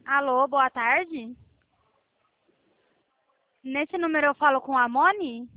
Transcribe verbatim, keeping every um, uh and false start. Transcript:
Alô, boa tarde. Nesse número eu falo com a Moni?